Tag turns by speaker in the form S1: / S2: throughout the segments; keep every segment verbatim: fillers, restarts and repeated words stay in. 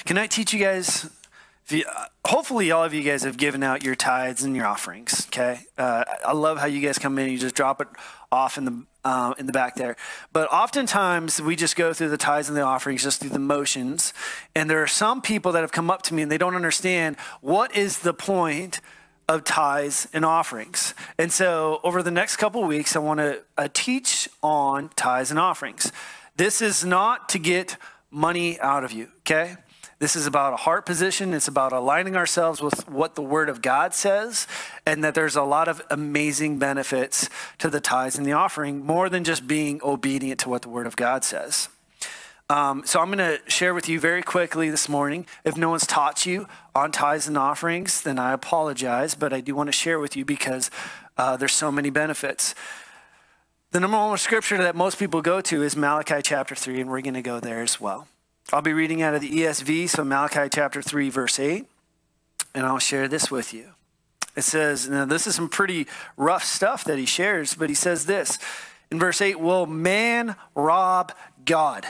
S1: Can I teach you guys? If you, uh, hopefully, all of you guys have given out your tithes and your offerings. Okay, uh, I love how you guys come in and you just drop it off in the uh, in the back there. But oftentimes, we just go through the tithes and the offerings just through the motions. And there are some people that have come up to me and they don't understand what is the point of tithes and offerings. And so, over the next couple of weeks, I want to uh, teach on tithes and offerings. This is not to get money out of you, okay? This is about a heart position. It's about aligning ourselves with what the Word of God says, and that there's a lot of amazing benefits to the tithes and the offering, more than just being obedient to what the Word of God says. Um, so I'm going to share with you very quickly this morning. If no one's taught you on tithes and offerings, then I apologize, but I do want to share with you because uh, there's so many benefits. The number one scripture that most people go to is Malachi chapter three, and we're going to go there as well. I'll be reading out of the E S V, so Malachi chapter three, verse eight, and I'll share this with you. It says, now this is some pretty rough stuff that he shares, but he says this in verse eight, will man rob God?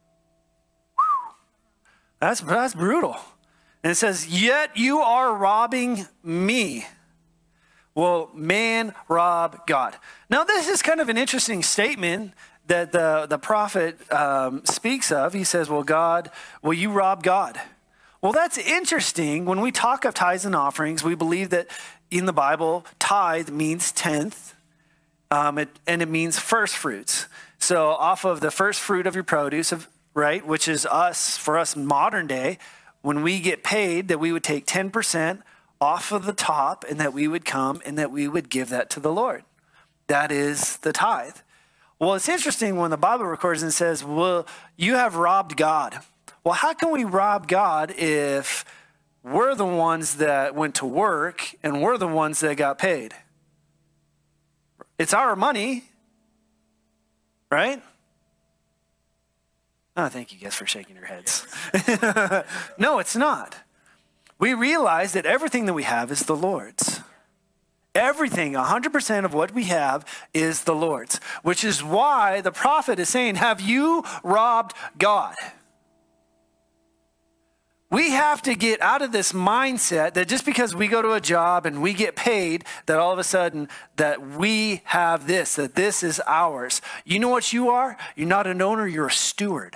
S1: That's, that's brutal. And it says, yet you are robbing me. Will man rob God? Now, this is kind of an interesting statement that the, the prophet um, speaks of. He says, well, God, will you rob God? Well, that's interesting. When we talk of tithes and offerings, we believe that in the Bible, tithe means tenth, um, it, and it means first fruits. So off of the first fruit of your produce, of right, which is us, for us modern day, when we get paid, that we would take ten percent off of the top, and that we would come and that we would give that to the Lord. That is the tithe. Well, it's interesting when the Bible records and says, well, you have robbed God. Well, how can we rob God if we're the ones that went to work and we're the ones that got paid? It's our money, right? Oh, thank you guys for shaking your heads. No, it's not. We realize that everything that we have is the Lord's. Everything, one hundred percent of what we have is the Lord's, which is why the prophet is saying, have you robbed God? We have to get out of this mindset that just because we go to a job and we get paid, that all of a sudden that we have this, that this is ours. You know what you are? You're not an owner, you're a steward.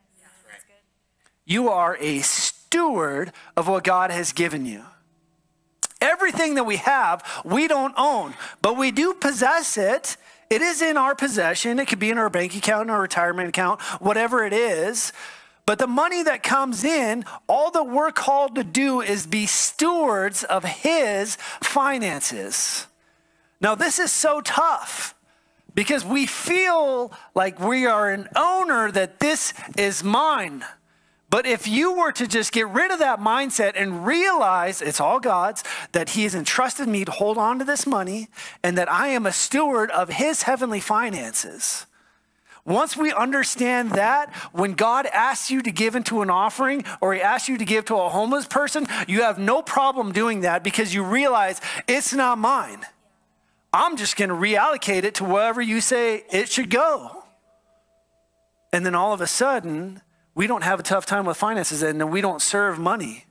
S1: You are a steward of what God has given you. Everything that we have, we don't own, but we do possess it. It is in our possession. It could be in our bank account, our retirement account, whatever it is. But the money that comes in, all that we're called to do is be stewards of His finances. Now, this is so tough because we feel like we are an owner, that this is mine. But if you were to just get rid of that mindset and realize it's all God's, that He has entrusted me to hold on to this money, and that I am a steward of His heavenly finances. Once we understand that, when God asks you to give into an offering or He asks you to give to a homeless person, you have no problem doing that because you realize it's not mine. I'm just going to reallocate it to wherever you say it should go. And then all of a sudden, we don't have a tough time with finances, and we don't serve money.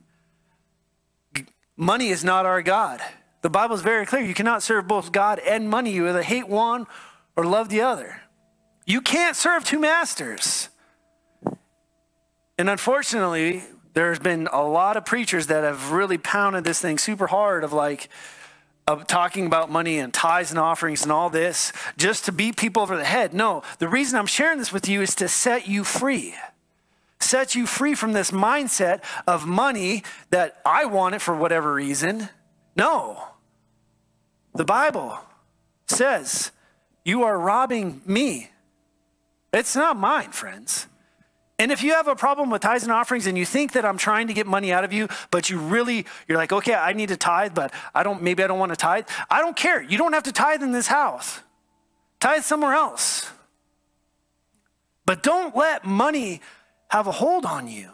S1: Money is not our God. The Bible is very clear. You cannot serve both God and money. You either hate one or love the other. You can't serve two masters. And unfortunately, there's been a lot of preachers that have really pounded this thing super hard of like, of talking about money and tithes and offerings and all this just to beat people over the head. No, the reason I'm sharing this with you is to set you free. Set you free from this mindset of money that I want it for whatever reason. No. The Bible says you are robbing me. It's not mine, friends. And if you have a problem with tithes and offerings and you think that I'm trying to get money out of you, but you really, you're like, okay, I need to tithe, but I don't, maybe I don't want to tithe. I don't care. You don't have to tithe in this house. Tithe somewhere else. But don't let money have a hold on you.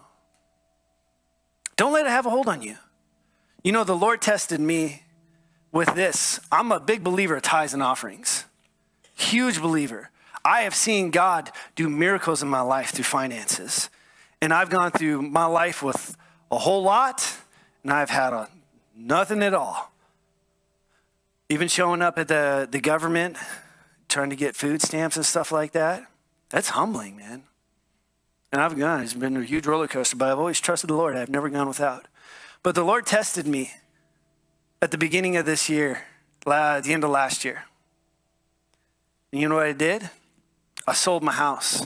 S1: Don't let it have a hold on you. You know, the Lord tested me with this. I'm a big believer of tithes and offerings. Huge believer. I have seen God do miracles in my life through finances. And I've gone through my life with a whole lot, and I've had a, nothing at all. Even showing up at the, the government, trying to get food stamps and stuff like that, that's humbling, man. And I've gone. It's been a huge roller coaster, but I've always trusted the Lord. I've never gone without. But the Lord tested me at the beginning of this year, at the end of last year. And you know what I did? I sold my house.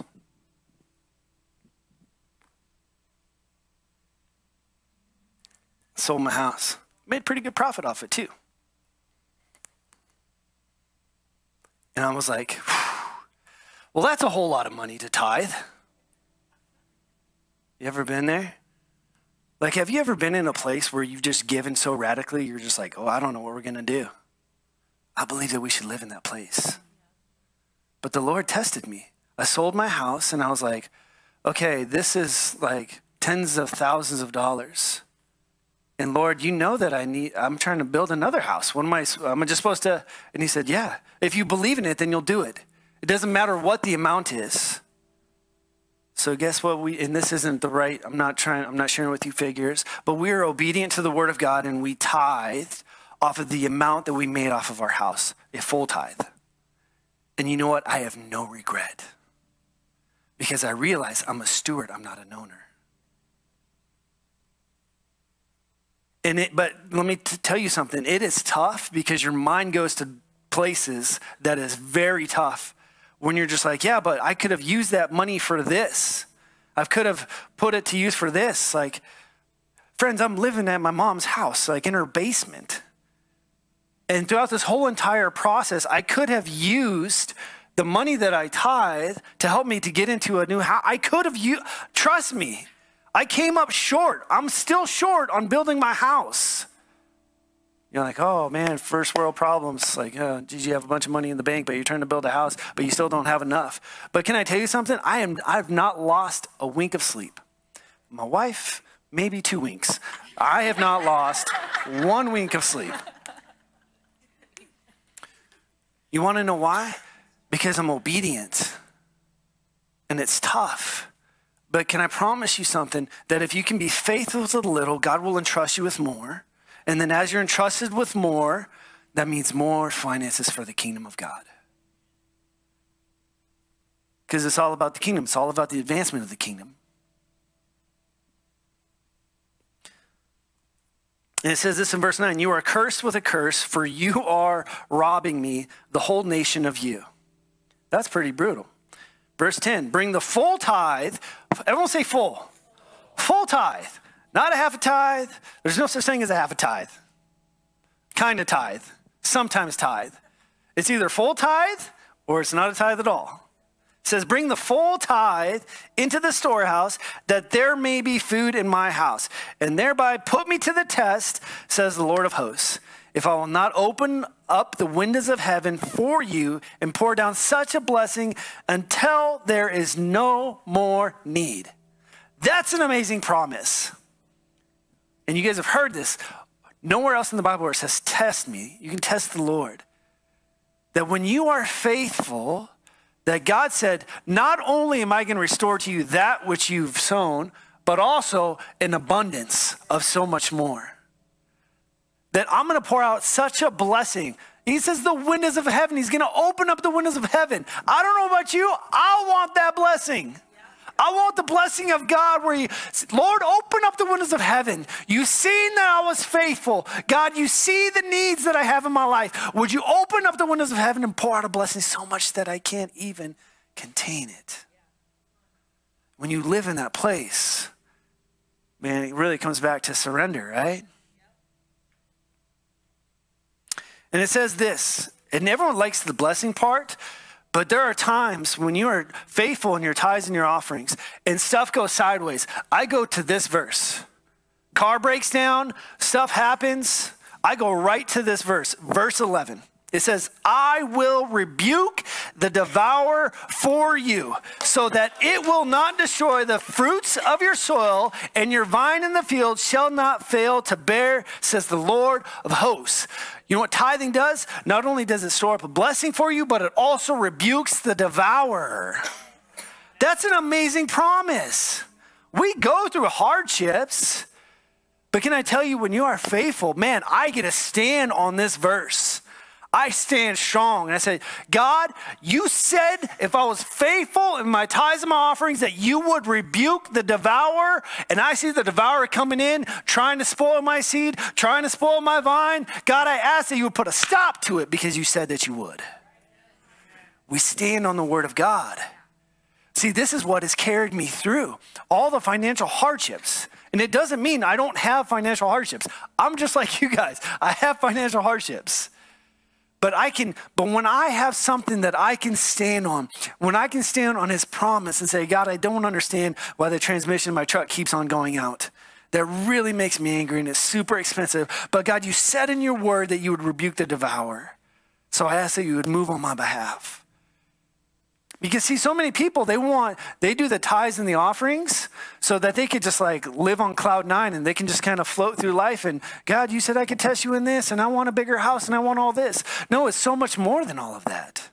S1: Sold my house. Made pretty good profit off it too. And I was like, well, that's a whole lot of money to tithe. You ever been there? Like, have you ever been in a place where you've just given so radically, you're just like, oh, I don't know what we're going to do. I believe that we should live in that place. But the Lord tested me. I sold my house and I was like, okay, this is like tens of thousands of dollars. And Lord, you know that I need, I'm trying to build another house. What am I, am I just supposed to? And he said, yeah, if you believe in it, then you'll do it. It doesn't matter what the amount is. So guess what? We, and this isn't the right, I'm not trying, I'm not sharing with you figures, but we are obedient to the word of God and we tithed off of the amount that we made off of our house, a full tithe. And you know what? I have no regret because I realize I'm a steward. I'm not an owner. And it, but let me t- tell you something. It is tough because your mind goes to places that is very tough when you're just like, yeah, but I could have used that money for this. I could have put it to use for this. Like, friends, I'm living at my mom's house, like in her basement. And throughout this whole entire process, I could have used the money that I tithe to help me to get into a new house. I could have used, trust me, I came up short. I'm still short on building my house. You're like, oh man, first world problems. Like, oh, geez, you have a bunch of money in the bank, but you're trying to build a house, but you still don't have enough. But can I tell you something? I am, I've not lost a wink of sleep. My wife, maybe two winks. I have not lost one wink of sleep. You want to know why? Because I'm obedient. And it's tough. But can I promise you something? That if you can be faithful with a little, God will entrust you with more. And then as you're entrusted with more, that means more finances for the kingdom of God. Because it's all about the kingdom. It's all about the advancement of the kingdom. And it says this in verse nine, you are cursed with a curse, for you are robbing me, the whole nation of you. That's pretty brutal. Verse ten, bring the full tithe. Everyone say full. Full tithe. Not a half a tithe. There's no such thing as a half a tithe. Kind of tithe. Sometimes tithe. It's either full tithe or it's not a tithe at all. It says, bring the full tithe into the storehouse that there may be food in my house. And thereby put me to the test, says the Lord of hosts. If I will not open up the windows of heaven for you and pour down such a blessing until there is no more need. That's an amazing promise. And you guys have heard this. Nowhere else in the Bible where it says, test me. You can test the Lord. That when you are faithful, that God said, not only am I going to restore to you that which you've sown, but also an abundance of so much more. That I'm going to pour out such a blessing. He says the windows of heaven. He's going to open up the windows of heaven. I don't know about you. I want that blessing. I want the blessing of God where you, Lord, open up the windows of heaven. You've seen that I was faithful. God, you see the needs that I have in my life. Would you open up the windows of heaven and pour out a blessing so much that I can't even contain it? When you live in that place, man, it really comes back to surrender, right? And it says this, and everyone likes the blessing part, but there are times when you are faithful in your tithes and your offerings and stuff goes sideways. I go to this verse. Car breaks down, stuff happens. I go right to this verse, verse eleven. It says, I will rebuke the devourer for you so that it will not destroy the fruits of your soil, and your vine in the field shall not fail to bear, says the Lord of hosts. You know what tithing does? Not only does it store up a blessing for you, but it also rebukes the devourer. That's an amazing promise. We go through hardships. But can I tell you, when you are faithful, man, I get to stand on this verse. I stand strong. And I say, God, you said if I was faithful in my tithes and my offerings that you would rebuke the devourer. And I see the devourer coming in, trying to spoil my seed, trying to spoil my vine. God, I ask that you would put a stop to it because you said that you would. We stand on the word of God. See, this is what has carried me through all the financial hardships. And it doesn't mean I don't have financial hardships. I'm just like you guys. I have financial hardships. But I can, but when I have something that I can stand on, when I can stand on his promise and say, God, I don't understand why the transmission in my truck keeps on going out. That really makes me angry and it's super expensive. But God, you said in your word that you would rebuke the devourer. So I ask that you would move on my behalf. Because see, so many people, they want, they do the tithes and the offerings so that they could just like live on cloud nine and they can just kind of float through life. And God, you said I could test you in this and I want a bigger house and I want all this. No, it's so much more than all of that.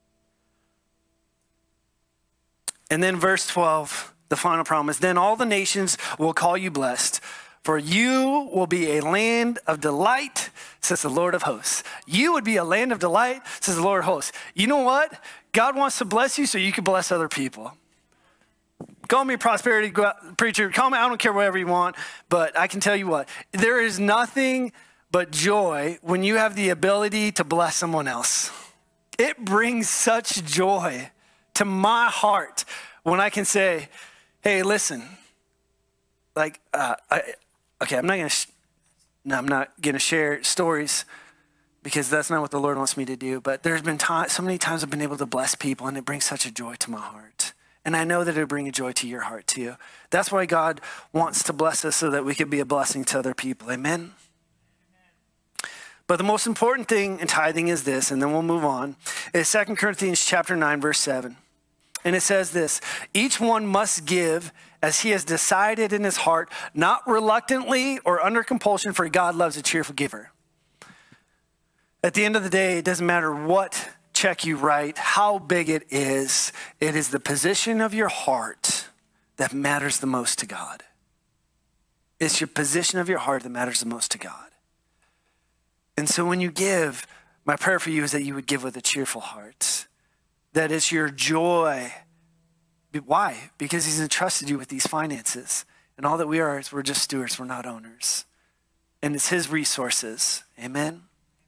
S1: And then verse twelve, the final promise, then all the nations will call you blessed, for you will be a land of delight, says the Lord of hosts. You would be a land of delight, says the Lord of hosts. You know what? God wants to bless you so you can bless other people. Call me a prosperity preacher. Call me, I don't care whatever you want, but I can tell you what. There is nothing but joy when you have the ability to bless someone else. It brings such joy to my heart when I can say, hey, listen, like, uh, I, okay, I'm not going to, sh- no, I'm not going to share stories because that's not what the Lord wants me to do. But there's been time, so many times I've been able to bless people and it brings such a joy to my heart. And I know that it'll bring a joy to your heart too. That's why God wants to bless us so that we can be a blessing to other people. Amen? Amen. But the most important thing in tithing is this, and then we'll move on, is Second Corinthians chapter nine, verse seven. And it says this, each one must give as he has decided in his heart, not reluctantly or under compulsion, for God loves a cheerful giver. At the end of the day, it doesn't matter what check you write, how big it is, it is the position of your heart that matters the most to God. It's your position of your heart that matters the most to God. And so when you give, my prayer for you is that you would give with a cheerful heart. That it's your joy. Why? Because he's entrusted you with these finances. And all that we are is we're just stewards, we're not owners. And it's his resources. Amen?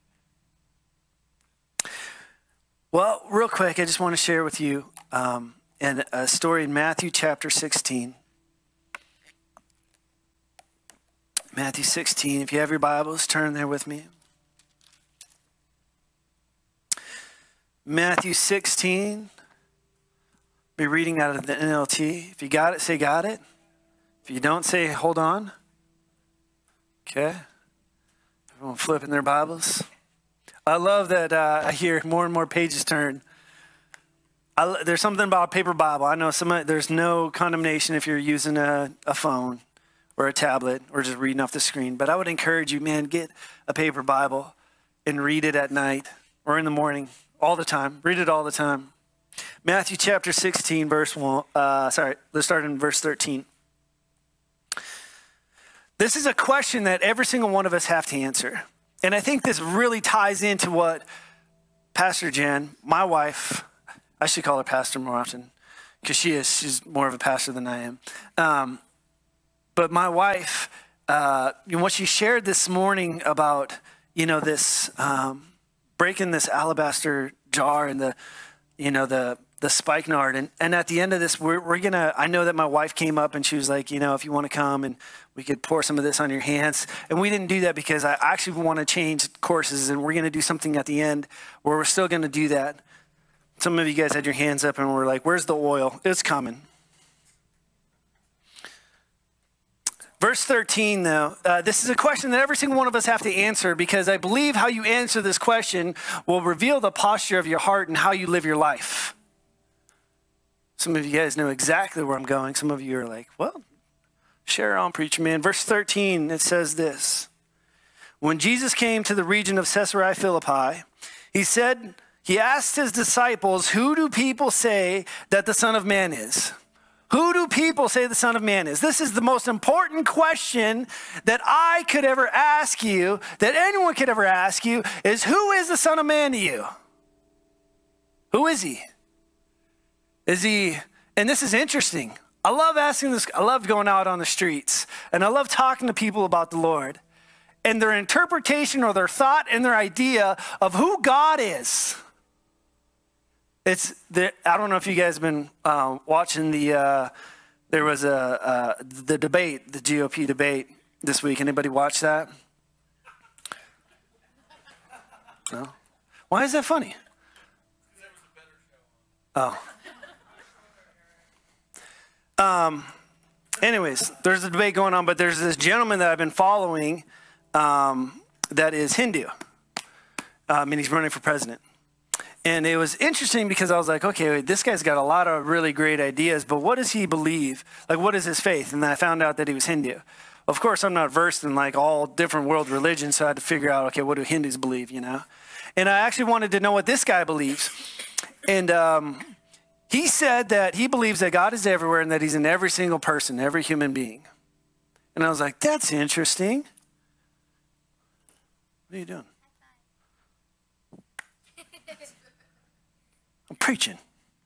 S1: Well, real quick, I just want to share with you um, an, a story in Matthew chapter sixteen. Matthew sixteen, if you have your Bibles, turn there with me. Matthew sixteen, be reading out of the N L T. If you got it, say got it. If you don't, say hold on. Okay. Everyone flipping their Bibles. I love that uh, I hear more and more pages turn. I, there's something about a paper Bible. I know some. There's no condemnation if you're using a, a phone or a tablet or just reading off the screen. But I would encourage you, man, get a paper Bible and read it at night or in the morning, all the time. Read it all the time. Matthew chapter sixteen, verse one. Uh, sorry, let's start in verse thirteen. This is a question that every single one of us have to answer. And I think this really ties into what Pastor Jen, my wife, I should call her pastor more often because she is, she's more of a pastor than I am. Um, but my wife, uh, you know, what she shared this morning about, you know, this um, breaking this alabaster jar and the, you know, the the spikenard. And, and at the end of this, we're, we're going to, I know that my wife came up and she was like, you know, if you want to come and we could pour some of this on your hands. And we didn't do that because I actually want to change courses and we're going to do something at the end where we're still going to do that. Some of you guys had your hands up and we're like, where's the oil? It's coming. Verse thirteen, though, uh, this is a question that every single one of us have to answer because I believe how you answer this question will reveal the posture of your heart and how you live your life. Some of you guys know exactly where I'm going. Some of you are like, well, share on, preacher man. Verse thirteen, it says this. When Jesus came to the region of Caesarea Philippi, he said, he asked his disciples, who do people say that the Son of Man is? Who do people say the Son of Man is? This is the most important question that I could ever ask you, that anyone could ever ask you, is who is the Son of Man to you? Who is he? Is he, and this is interesting. I love asking this, I love going out on the streets, and I love talking to people about the Lord. And their interpretation or their thought and their idea of who God is. It's the, I don't know if you guys have been uh, watching the, uh, there was a, uh, the debate, the G O P debate this week. Anybody watch that? No? Why is that funny? Oh. Um, anyways, there's a debate going on, but there's this gentleman that I've been following um, that is Hindu. Um, and he's running for president. And it was interesting because I was like, okay, wait, this guy's got a lot of really great ideas, but what does he believe? Like, what is his faith? And then I found out that he was Hindu. Of course, I'm not versed in like all different world religions, so I had to figure out, okay, what do Hindus believe, you know? And I actually wanted to know what this guy believes. And um, he said that he believes that God is everywhere and that he's in every single person, every human being. And I was like, that's interesting. What are you doing? I'm preaching.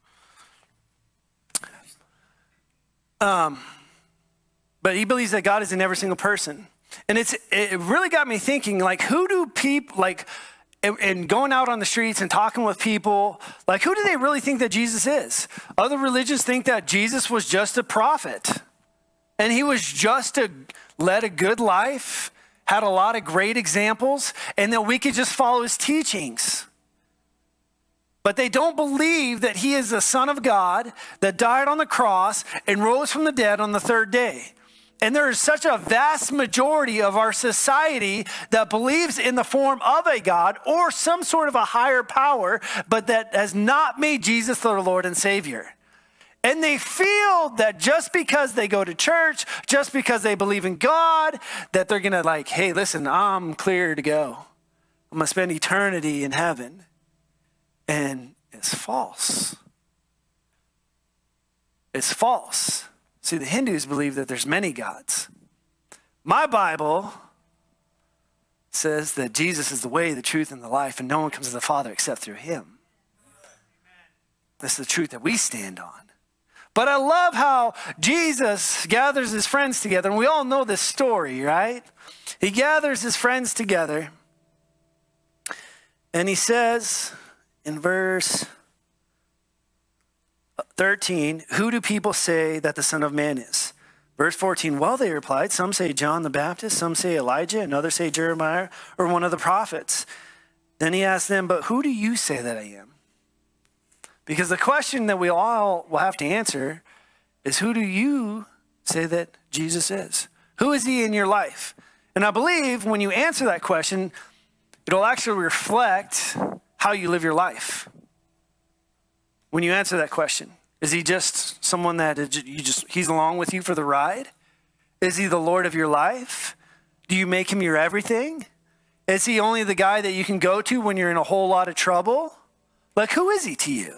S1: Um, but he believes that God is in every single person. And it's it really got me thinking, like, who do people, like, and going out on the streets and talking with people, like, who do they really think that Jesus is? Other religions think that Jesus was just a prophet. And he was just a, led a good life, had a lot of great examples, and that we could just follow his teachings. But they don't believe that he is the Son of God that died on the cross and rose from the dead on the third day. And there is such a vast majority of our society that believes in the form of a God or some sort of a higher power, but that has not made Jesus their Lord and Savior. And they feel that just because they go to church, just because they believe in God, that they're going to like, hey, listen, I'm clear to go. I'm going to spend eternity in heaven. And it's false. It's false. See, the Hindus believe that there's many gods. My Bible says that Jesus is the way, the truth, and the life, and no one comes to the Father except through him. That's the truth that we stand on. But I love how Jesus gathers his friends together, and we all know this story, right? He gathers his friends together, and he says in verse thirteen, who do people say that the Son of Man is? Verse fourteen, well, they replied, some say John the Baptist, some say Elijah, and others say Jeremiah or one of the prophets. Then he asked them, but who do you say that I am? Because the question that we all will have to answer is, who do you say that Jesus is? Who is he in your life? And I believe when you answer that question, it'll actually reflect how you live your life. When you answer that question, is he just someone that you just, he's along with you for the ride? Is he the Lord of your life? Do you make him your everything? Is he only the guy that you can go to when you're in a whole lot of trouble? Like, who is he to you?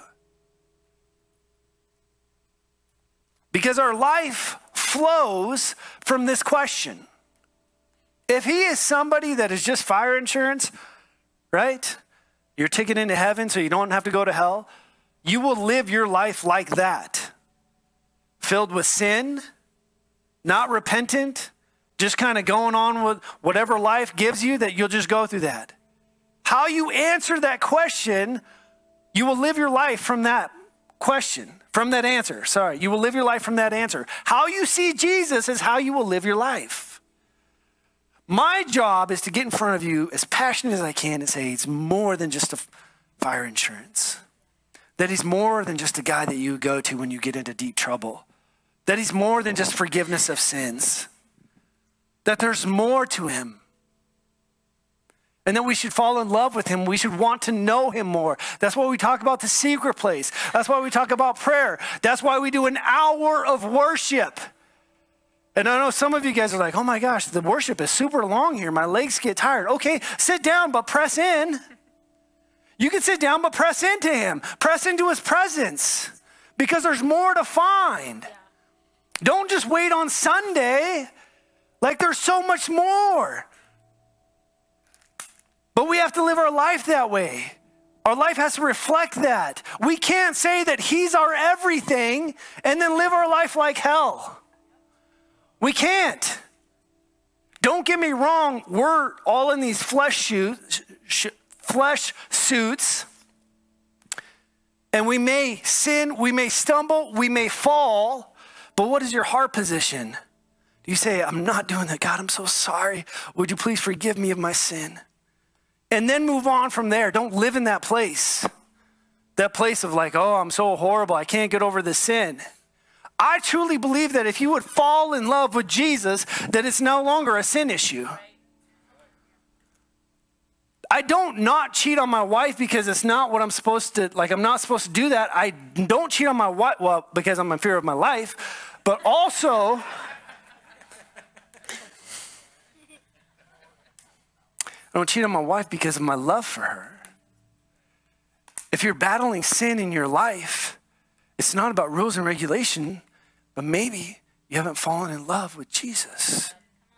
S1: Because our life flows from this question. If he is somebody that is just fire insurance, right? Your ticket into heaven so you don't have to go to hell. You will live your life like that. Filled with sin, not repentant, just kind of going on with whatever life gives you, that you'll just go through that. How you answer that question, you will live your life from that question, from that answer. Sorry, you will live your life from that answer. How you see Jesus is how you will live your life. My job is to get in front of you as passionate as I can and say he's more than just a fire insurance. That he's more than just a guy that you go to when you get into deep trouble. That he's more than just forgiveness of sins. That there's more to him. And that we should fall in love with him. We should want to know him more. That's why we talk about the secret place. That's why we talk about prayer. That's why we do an hour of worship. And I know some of you guys are like, oh my gosh, the worship is super long here. My legs get tired. Okay, sit down, but press in. You can sit down, but press into him. Press into his presence. Because there's more to find. Don't just wait on Sunday. Like there's so much more. But we have to live our life that way. Our life has to reflect that. We can't say that he's our everything and then live our life like hell. We can't. Don't get me wrong. We're all in these flesh suits, flesh suits. And we may sin, we may stumble, we may fall. But what is your heart position? Do you say, I'm not doing that? God, I'm so sorry. Would you please forgive me of my sin? And then move on from there. Don't live in that place. That place of like, oh, I'm so horrible. I can't get over the sin. I truly believe that if you would fall in love with Jesus, that it's no longer a sin issue. I don't not cheat on my wife because it's not what I'm supposed to, like I'm not supposed to do that. I don't cheat on my wife, well, because I'm in fear of my life, but also, I don't cheat on my wife because of my love for her. If you're battling sin in your life, it's not about rules and regulation, but maybe you haven't fallen in love with Jesus.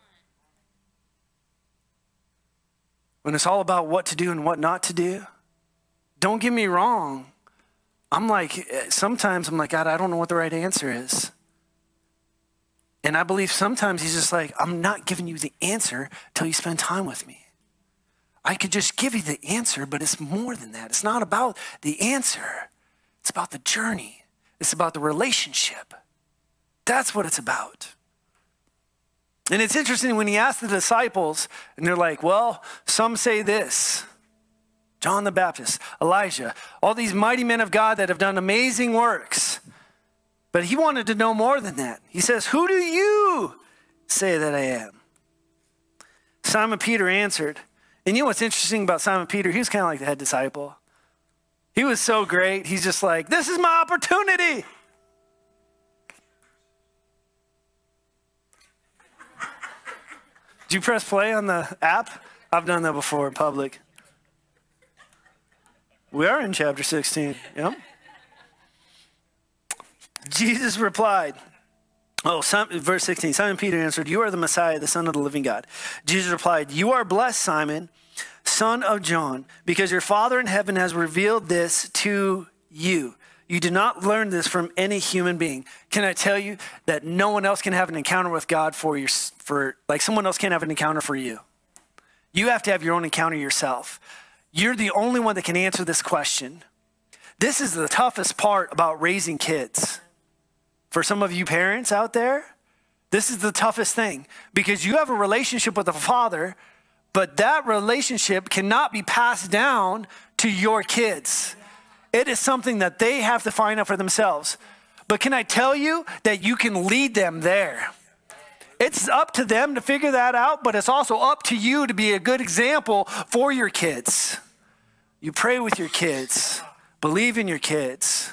S1: When it's all about what to do and what not to do, don't get me wrong. I'm like, sometimes I'm like, God, I don't know what the right answer is. And I believe sometimes he's just like, I'm not giving you the answer till you spend time with me. I could just give you the answer, but it's more than that. It's not about the answer. It's about the journey. It's about the relationship. That's what it's about. And it's interesting when he asked the disciples, and they're like, well, some say this. John the Baptist, Elijah, all these mighty men of God that have done amazing works. But he wanted to know more than that. He says, who do you say that I am? Simon Peter answered. And you know what's interesting about Simon Peter? He was kind of like the head disciple. He was so great. He's just like, this is my opportunity. Did you press play on the app? I've done that before in public. We are in chapter sixteen. Yep. Jesus replied, oh, Simon, verse sixteen, Simon Peter answered, you are the Messiah, the Son of the living God. Jesus replied, you are blessed, Simon, son of John, because your Father in heaven has revealed this to you. You did not learn this from any human being. Can I tell you that no one else can have an encounter with God for your, for like someone else can't have an encounter for you. You have to have your own encounter yourself. You're the only one that can answer this question. This is the toughest part about raising kids. For some of you parents out there, this is the toughest thing because you have a relationship with the Father, but that relationship cannot be passed down to your kids. It is something that they have to find out for themselves. But can I tell you that you can lead them there? It's up to them to figure that out, but it's also up to you to be a good example for your kids. You pray with your kids. Believe in your kids.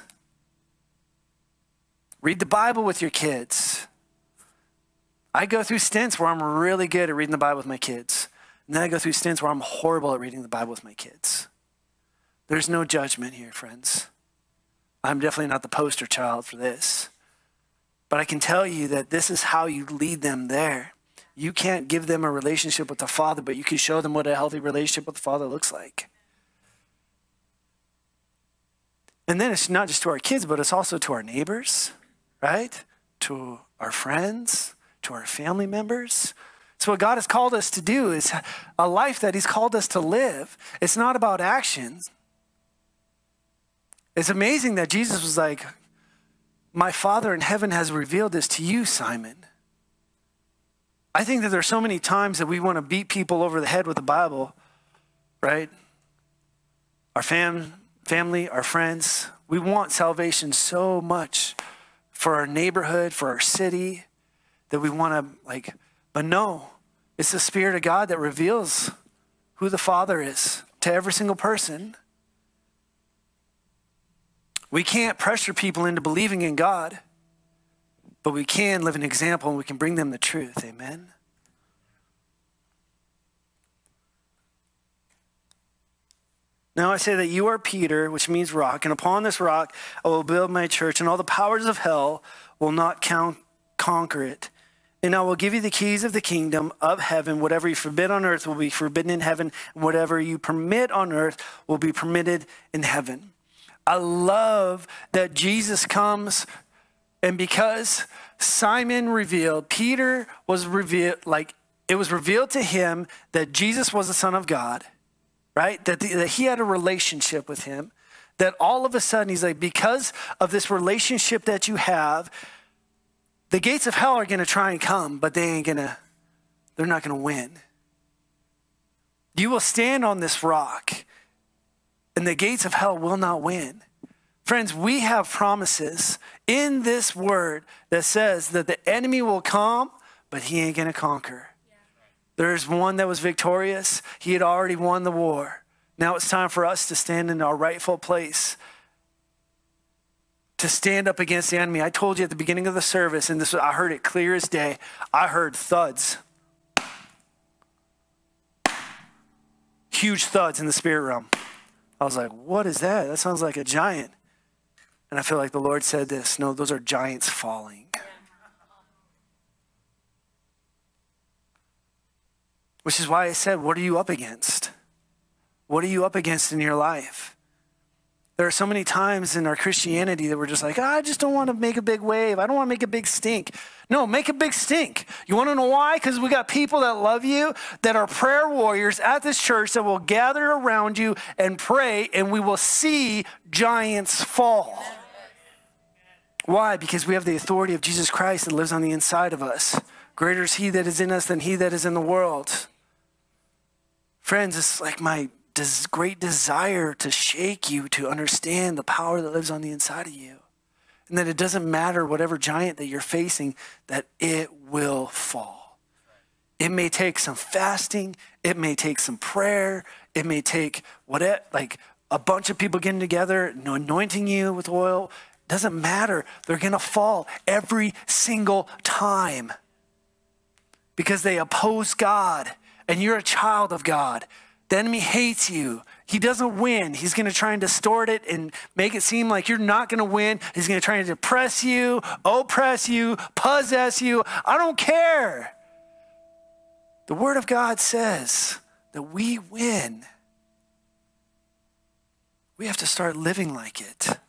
S1: Read the Bible with your kids. I go through stints where I'm really good at reading the Bible with my kids. And then I go through stints where I'm horrible at reading the Bible with my kids. There's no judgment here, friends. I'm definitely not the poster child for this. But I can tell you that this is how you lead them there. You can't give them a relationship with the Father, but you can show them what a healthy relationship with the Father looks like. And then it's not just to our kids, but it's also to our neighbors, right? To our friends, to our family members. So what God has called us to do is a life that he's called us to live. It's not about actions. It's amazing that Jesus was like, my Father in heaven has revealed this to you, Simon. I think that there's so many times that we want to beat people over the head with the Bible, right? Our fam, family, our friends, we want salvation so much for our neighborhood, for our city, that we want to like, but no, it's the Spirit of God that reveals who the Father is to every single person. We can't pressure people into believing in God, but we can live an example and we can bring them the truth. Amen. Now I say that you are Peter, which means rock, and upon this rock I will build my church, and all the powers of hell will not count, conquer it. And I will give you the keys of the kingdom of heaven. Whatever you forbid on earth will be forbidden in heaven. And whatever you permit on earth will be permitted in heaven. I love that Jesus comes, and because Simon revealed, Peter was revealed, like it was revealed to him that Jesus was the Son of God, right? That, the, that he had a relationship with him. That all of a sudden he's like, because of this relationship that you have, the gates of hell are going to try and come, but they ain't going to, they're not going to win. You will stand on this rock, and the gates of hell will not win. Friends, we have promises in this word that says that the enemy will come, but he ain't going to conquer. Yeah. There's one that was victorious. He had already won the war. Now it's time for us to stand in our rightful place, to stand up against the enemy. I told you at the beginning of the service, and this I heard it clear as day. I heard thuds. Huge thuds in the spirit realm. I was like, what is that? That sounds like a giant. And I feel like the Lord said this. No, those are giants falling. Which is why I said, what are you up against? What are you up against in your life? There are so many times in our Christianity that we're just like, oh, I just don't want to make a big wave. I don't want to make a big stink. No, make a big stink. You want to know why? Because we got people that love you, that are prayer warriors at this church that will gather around you and pray, and we will see giants fall. Why? Because we have the authority of Jesus Christ that lives on the inside of us. Greater is he that is in us than he that is in the world. Friends, it's like my this great desire to shake you to understand the power that lives on the inside of you. And that it doesn't matter whatever giant that you're facing, that it will fall. It may take some fasting. It may take some prayer. It may take what it, like a bunch of people getting together, anointing you with oil. Doesn't matter. They're going to fall every single time because they oppose God, and you're a child of God. The enemy hates you. He doesn't win. He's going to try and distort it and make it seem like you're not going to win. He's going to try and depress you, oppress you, possess you. I don't care. The Word of God says that we win. We have to start living like it.